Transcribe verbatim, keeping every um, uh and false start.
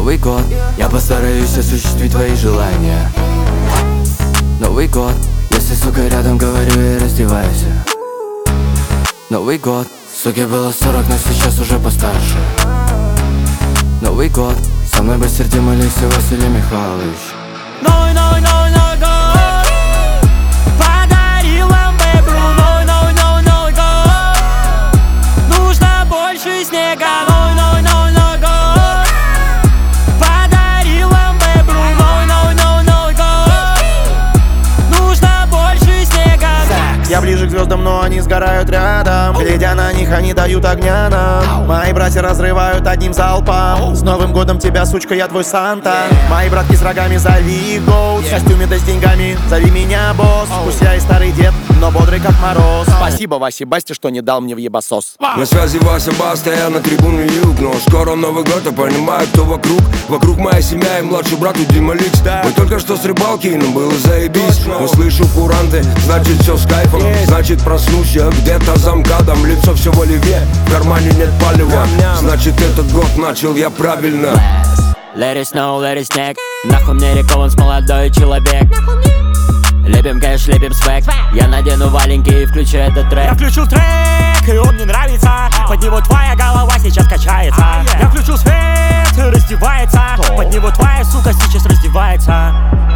Новый год, я постараюсь осуществить твои желания. Новый год, если сука рядом, говорю и раздевайся. Новый год, суке было сорок, но сейчас уже постарше. Новый год, со мной бы сердце молился Василий Михайлович. Новый, новый, новый, новый год подарил вам бэбру. Новый, новый, новый, новый год, нужно больше снега. Новый, новый, новый, новый год подарил вам бэбру. Новый, новый, новый, новый год, нужно больше снега. Я ближе к звездам, но они сгорают рядом. Глядя на них, они дают огня нам. Мои братья разрывают одним залпом. С Новым годом тебя, сучка, я твой Санта. Мои братки с рогами, зови их гоут. В костюме да с деньгами, зови меня босс. Пусть я и старый дед, но бодрый как мороз. Спасибо Васе Басте, что не дал мне въебасос. На связи Вася Баста, я на трибуне юг. Но скоро Новый год, я понимаю, кто вокруг. Вокруг моя семья и младший брат у Дима Ликс. Мы только что с рыбалки, но было заебись. Но слышу куранты, значит все с кайфом. Значит проснусь я где-то за МКАДом. Лицо все в оливье, в кармане нет палева. Значит этот год начал я правильно. Let it snow, let it снег. Нахуй мне рекованс, молодой человек. Лепим кэш, лепим свек. Я надену валенки и включу этот трек. Я включил трек, и он мне нравится. Под него твоя голова сейчас качается. Я включил свет, раздевается. Под него твоя сука сейчас раздевается.